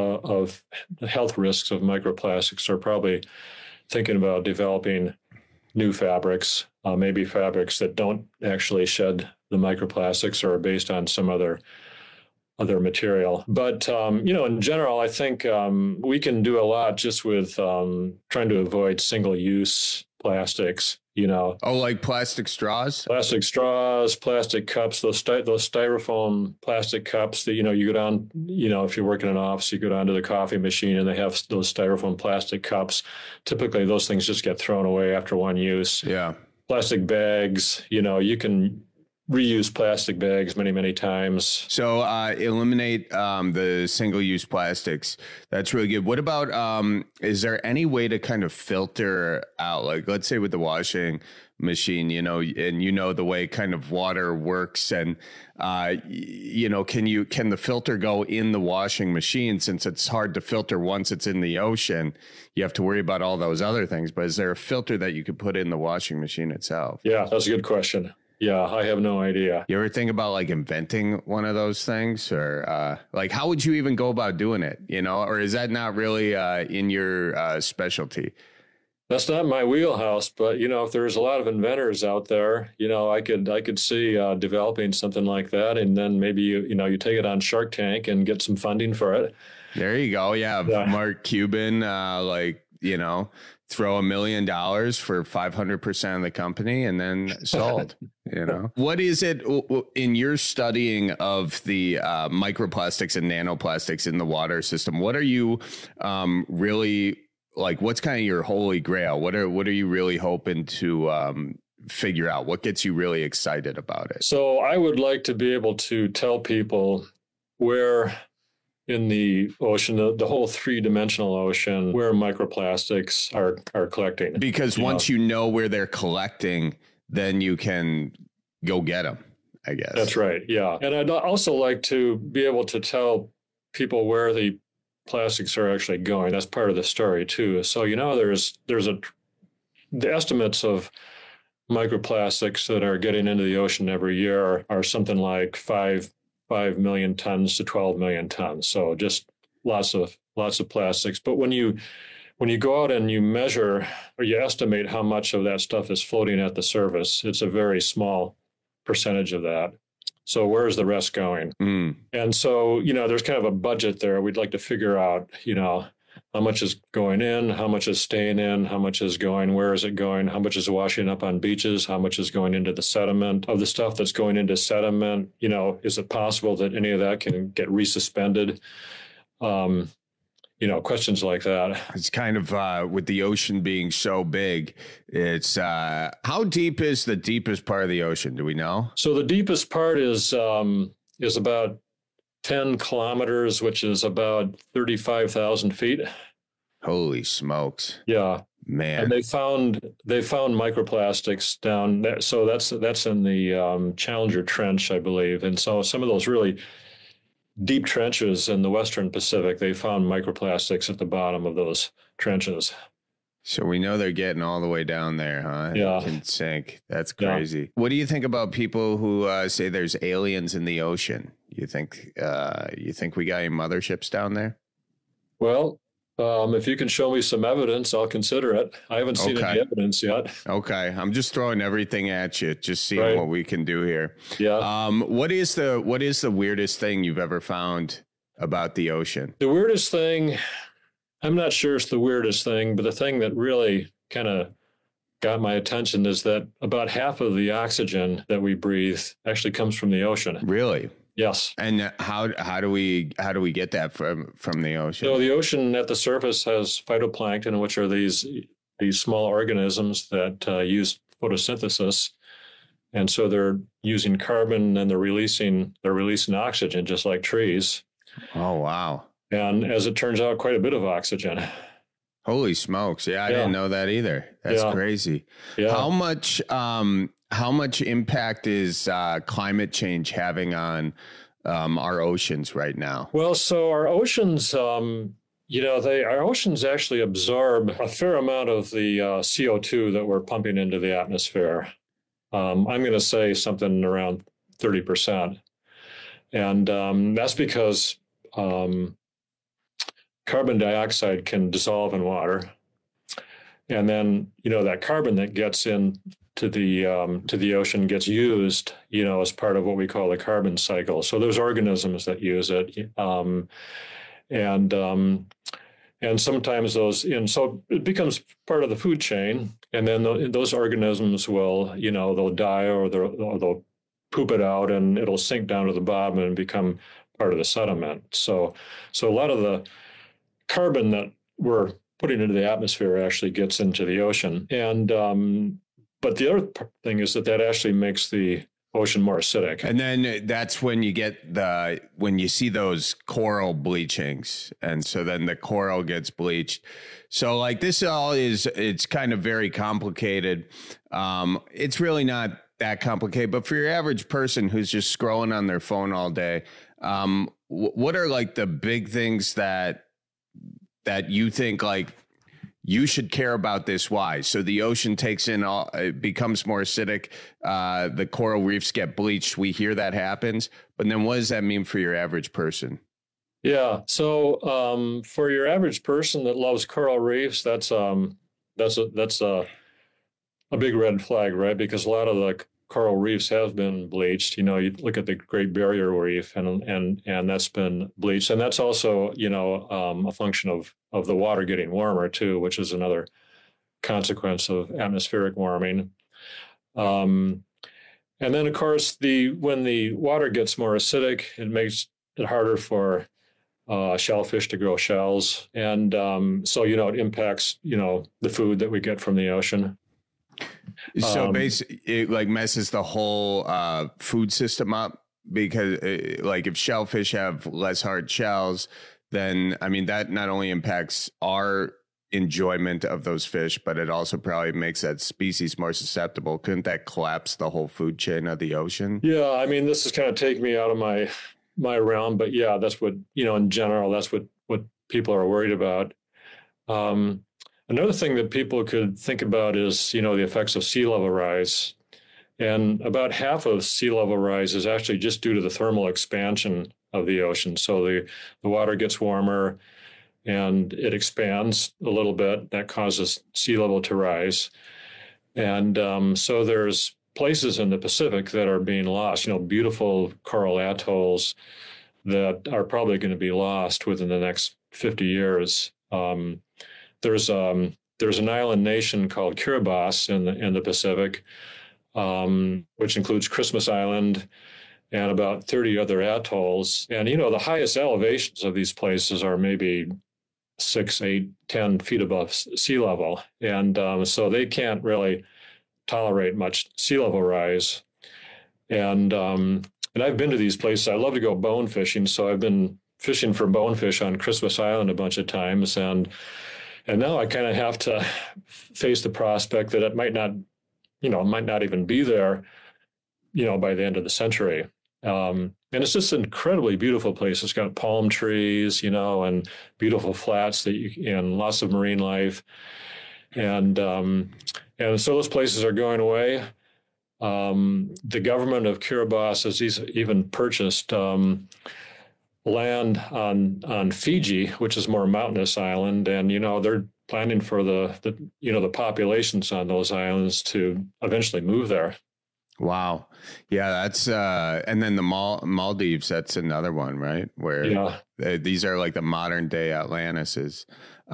of the health risks of microplastics, are probably thinking about developing new fabrics, maybe fabrics that don't actually shed the microplastics or are based on some other material. But, in general, I think we can do a lot just with trying to avoid single-use plastics, Oh, like plastic straws? Plastic straws, plastic cups, those styrofoam plastic cups that, you go down, if you're working in an office, you go down to the coffee machine and they have those styrofoam plastic cups. Typically, those things just get thrown away after one use. Yeah. Plastic bags, you can reuse plastic bags many, many times. So eliminate the single-use plastics. That's really good. What about, is there any way to kind of filter out, like, let's say with the washing machine, and the way kind of water works and, can the filter go in the washing machine? Since it's hard to filter once it's in the ocean, you have to worry about all those other things. But is there a filter that you could put in the washing machine itself? Yeah, that's a good question. Yeah, I have no idea. You ever think about like inventing one of those things, or like how would you even go about doing it? Or is that not really in your specialty? That's not my wheelhouse, but if there's a lot of inventors out there, I could see developing something like that, and then maybe you take it on Shark Tank and get some funding for it. There you go. Yeah, Mark Cuban, throw $1 million for 500% of the company and then sold. What is it in your studying of the microplastics and nanoplastics in the water system? What are you really like? What's kind of your holy grail? What are you really hoping to figure out? What gets you really excited about it? So I would like to be able to tell people where in the ocean, the whole three-dimensional ocean, where microplastics are collecting. Because once you know where they're collecting, then you can go get them, I guess. That's right, yeah. And I'd also like to be able to tell people where the plastics are actually going. That's part of the story, too. So, the estimates of microplastics that are getting into the ocean every year are something like 5 million tons to 12 million tons. So just lots of plastics. But when you go out and you measure or you estimate how much of that stuff is floating at the surface, it's a very small percentage of that. So where's the rest going? And so, there's kind of a budget there. We'd like to figure out, how much is going in, how much is staying in, how much is going, where is it going, how much is washing up on beaches, how much is going into the sediment. Of the stuff that's going into sediment, is it possible that any of that can get resuspended? Questions like that. It's kind of with the ocean being so big, it's how deep is the deepest part of the ocean? Do we know? So the deepest part is about 10 kilometers, which is about 35,000 feet. Holy smokes. Yeah. Man. And they found microplastics down there. So that's in the Challenger Trench, I believe. And so some of those really deep trenches in the Western Pacific, they found microplastics at the bottom of those trenches. So we know they're getting all the way down there, huh? Yeah. It can sink. That's crazy. Yeah. What do you think about people who say there's aliens in the ocean? You think we got any motherships down there? Well, if you can show me some evidence, I'll consider it. I haven't seen any evidence yet. Okay. I'm just throwing everything at you, just seeing what we can do here. Yeah. What is the weirdest thing you've ever found about the ocean? The weirdest thing, I'm not sure it's the weirdest thing, but the thing that really kind of got my attention is that about half of the oxygen that we breathe actually comes from the ocean. Really? Yes. And how do we get that from the ocean? So the ocean at the surface has phytoplankton, which are these small organisms that use photosynthesis, and so they're using carbon and they're releasing oxygen just like trees. Oh wow! And as it turns out, quite a bit of oxygen. Holy smokes! Yeah, I didn't know that either. That's crazy. Yeah. How much impact is climate change having on our oceans right now? Well, so our oceans, our oceans actually absorb a fair amount of the CO2 that we're pumping into the atmosphere. I'm going to say something around 30%. And that's because carbon dioxide can dissolve in water. And then, that carbon that gets into the ocean gets used, as part of what we call the carbon cycle. So there's organisms that use it. And sometimes so it becomes part of the food chain. And then those organisms will, they'll die or they'll poop it out and it'll sink down to the bottom and become part of the sediment. So a lot of the carbon that we're putting into the atmosphere actually gets into the ocean. And but the other thing is that actually makes the ocean more acidic. And then that's when you get when you see those coral bleachings. And so then the coral gets bleached. So like this all it's kind of very complicated. It's really not that complicated, but for your average person who's just scrolling on their phone all day, what are like the big things that you think like you should care about this? Why? So the ocean takes in it becomes more acidic. The coral reefs get bleached. We hear that happens, but then what does that mean for your average person? Yeah. So for your average person that loves coral reefs, that's a big red flag, right? Because a lot of the coral reefs have been bleached. You look at the Great Barrier Reef and that's been bleached. And that's also, a function of the water getting warmer too, which is another consequence of atmospheric warming. And then of course, when the water gets more acidic, it makes it harder for shellfish to grow shells. And so, it impacts, the food that we get from the ocean. So basically, it like messes the whole food system up because like if shellfish have less hard shells, then I mean that not only impacts our enjoyment of those fish, but it also probably makes that species more susceptible. Couldn't that collapse the whole food chain of the ocean? Yeah, I mean this is kind of taking me out of my realm, but yeah, that's what in general that's what people are worried about. Another thing that people could think about is, the effects of sea level rise. And about half of sea level rise is actually just due to the thermal expansion of the ocean. So the water gets warmer and it expands a little bit. That causes sea level to rise. And so there's places in the Pacific that are being lost, beautiful coral atolls that are probably going to be lost within the next 50 years. There's an island nation called Kiribati in the Pacific, which includes Christmas Island and about 30 other atolls. And, the highest elevations of these places are maybe 6, 8, 10 feet above sea level. And so they can't really tolerate much sea level rise. And I've been to these places. I love to go bone fishing. So I've been fishing for bonefish on Christmas Island a bunch of times. And now I kind of have to face the prospect that it might not even be there, by the end of the century. And it's just an incredibly beautiful place. It's got palm trees, and beautiful flats and lots of marine life. And so those places are going away. The government of Kiribati has even purchased land on Fiji, which is more mountainous island, and they're planning for the populations on those islands to eventually move there. Wow, yeah, that's and then the Maldives. That's another one, right? Where these are like the modern day Atlantises,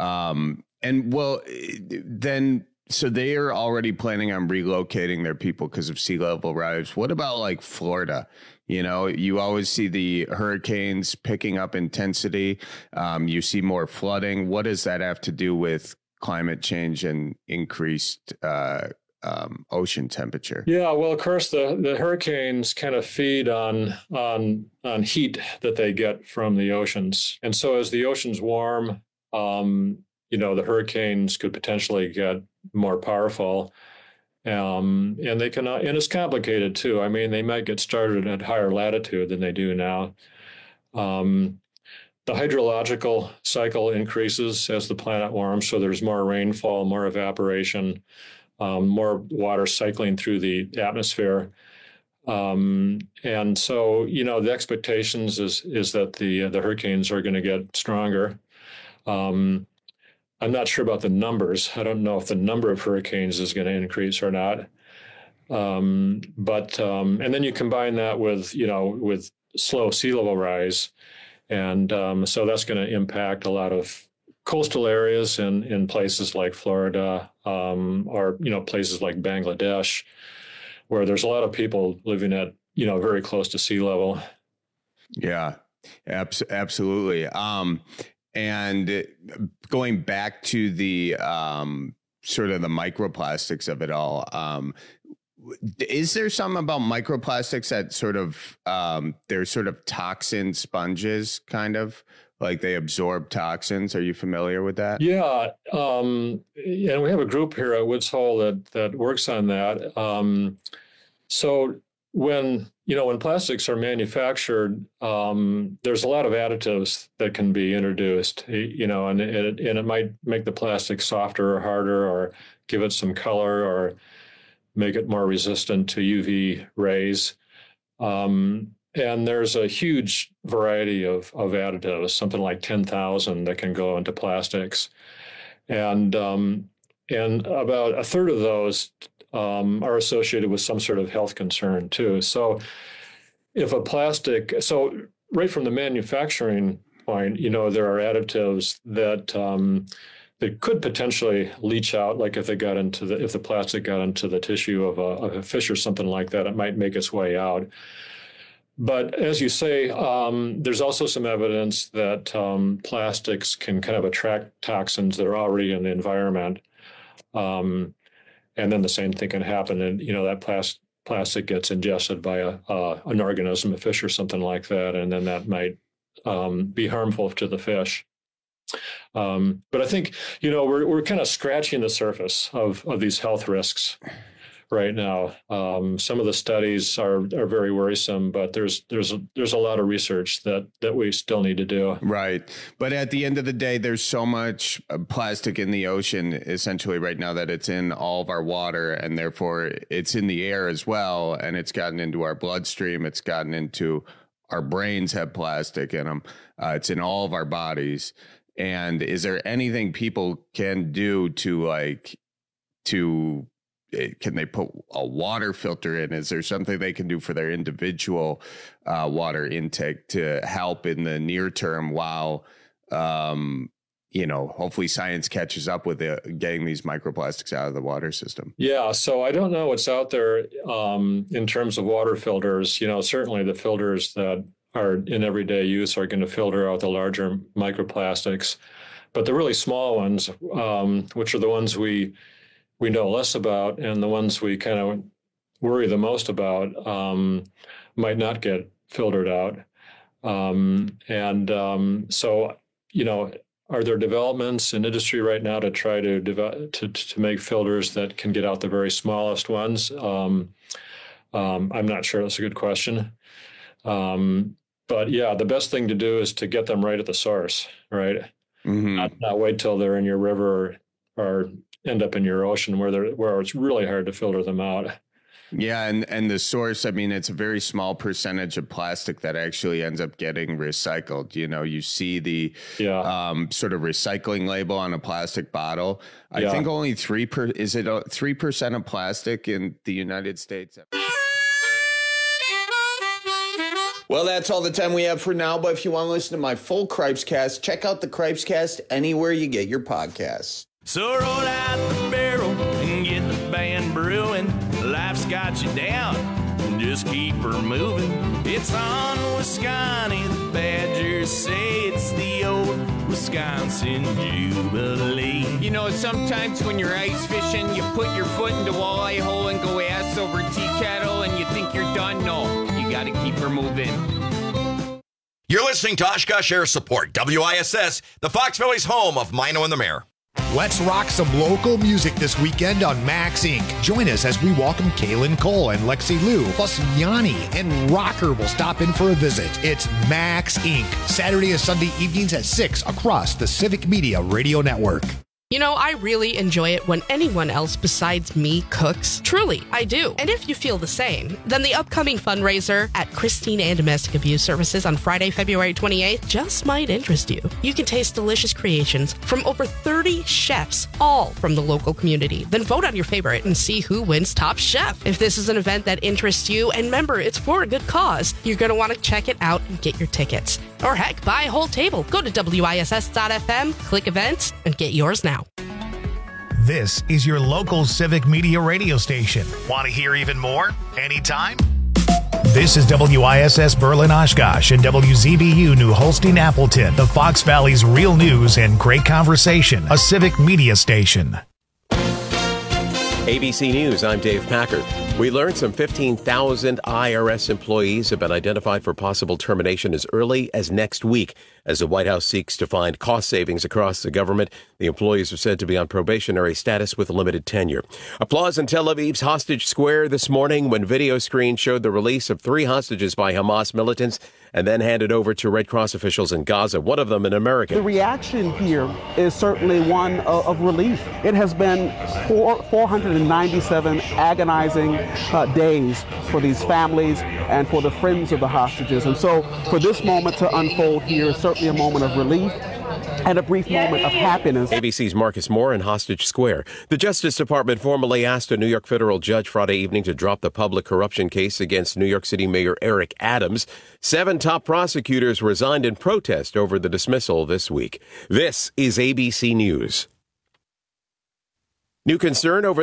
and well, then. So they are already planning on relocating their people because of sea level rise. What about like Florida? You always see the hurricanes picking up intensity. You see more flooding. What does that have to do with climate change and increased ocean temperature? Yeah, well, of course, the hurricanes kind of feed on heat that they get from the oceans. And so as the oceans warm, the hurricanes could potentially get more powerful. And they can, and it's complicated too. I mean, they might get started at higher latitude than they do now. The hydrological cycle increases as the planet warms, so there's more rainfall, more evaporation, more water cycling through the atmosphere. And so, the expectations is that the hurricanes are going to get stronger. I'm not sure about the numbers. I don't know if the number of hurricanes is going to increase or not. And then you combine that with slow sea level rise. And so that's going to impact a lot of coastal areas in places like Florida or, places like Bangladesh, where there's a lot of people living at, very close to sea level. Yeah, absolutely. And going back to the sort of the microplastics of it all, is there something about microplastics that sort of they're sort of toxin sponges, kind of like they absorb toxins? Are you familiar with that? Yeah, and we have a group here at Woods Hole that works on that. So when plastics are manufactured, there's a lot of additives that can be introduced, and it might make the plastic softer or harder, or give it some color, or make it more resistant to UV rays. And there's a huge variety of additives, something like 10,000 that can go into plastics. And about a third of those are associated with some sort of health concern too. So if so right from the manufacturing point, there are additives that could potentially leach out, like if the plastic got into the tissue of a fish or something like that, it might make its way out. But as you say, there's also some evidence that plastics can kind of attract toxins that are already in the environment. And then the same thing can happen, and that plastic gets ingested by an organism, a fish or something like that, and then that might be harmful to the fish. But I think we're kind of scratching the surface of these health risks right now. Some of the studies are very worrisome, but there's a lot of research that we still need to do. Right. But at the end of the day, there's so much plastic in the ocean essentially right now that it's in all of our water, and therefore it's in the air as well. And it's gotten into our bloodstream. It's gotten into our brains, have plastic in them. It's in all of our bodies. And is there anything people can do can they put a water filter in? Is there something they can do for their individual water intake to help in the near term while, hopefully science catches up with getting these microplastics out of the water system? Yeah, so I don't know what's out there in terms of water filters. Certainly the filters that are in everyday use are going to filter out the larger microplastics. But the really small ones, which are the ones we know less about, and the ones we kind of worry the most about, might not get filtered out. So, are there developments in industry right now to try to make filters that can get out the very smallest ones? I'm not sure. That's a good question. But yeah, the best thing to do is to get them right at the source, right? Mm-hmm. Not wait till they're in your river or end up in your ocean where it's really hard to filter them out. Yeah, and the source, I mean, it's a very small percentage of plastic that actually ends up getting recycled. You see the sort of recycling label on a plastic bottle. I think only 3% of plastic in the United States. Well, that's all the time we have for now. But if you want to listen to my full Cripescast, check out the Cripescast anywhere you get your podcasts. So roll out the barrel and get the band brewing. Life's got you down, just keep her moving. It's on Wisconsin, the Badgers say it's the old Wisconsin Jubilee. Sometimes when you're ice fishing, you put your foot in the walleye hole and go ass over tea kettle and you think you're done. No, you got to keep her moving. You're listening to Oshkosh Air Support, WISS, the Fox Valley's home of Mino and the Mayor. Let's rock some local music this weekend on Max Inc. Join us as we welcome Kaylin Cole and Lexi Liu, plus Yanni and Rocker will stop in for a visit. It's Max Inc. Saturday and Sunday evenings at 6 across the Civic Media Radio Network. You know, I really enjoy it when anyone else besides me cooks. Truly, I do. And if you feel the same, then the upcoming fundraiser at Christine and Domestic Abuse Services on Friday, February 28th just might interest you. You can taste delicious creations from over 30 chefs, all from the local community. Then vote on your favorite and see who wins Top Chef. If this is an event that interests you, and remember, it's for a good cause, you're going to want to check it out and get your tickets. Or heck, buy a whole table. Go to WISS.FM, click events, and get yours now. This is your local Civic Media radio station. Want to hear even more? Anytime? This is WISS Berlin Oshkosh and WZBU New Holstein Appleton, the Fox Valley's real news and great conversation, a Civic Media station. ABC News, I'm Dave Packard. We learned some 15,000 IRS employees have been identified for possible termination as early as next week. As the White House seeks to find cost savings across the government, the employees are said to be on probationary status with limited tenure. Applause in Tel Aviv's Hostage Square this morning when video screens showed the release of 3 hostages by Hamas militants and then handed over to Red Cross officials in Gaza, one of them an American. The reaction here is certainly one of relief. It has been 497 agonizing days for these families and for the friends of the hostages. And so for this moment to unfold here is certainly a moment of relief and a brief moment of happiness. ABC's Marcus Moore in Hostage Square. The Justice Department formally asked a New York federal judge Friday evening to drop the public corruption case against New York City Mayor Eric Adams. 7 top prosecutors resigned in protest over the dismissal this week. This is ABC News. New concern over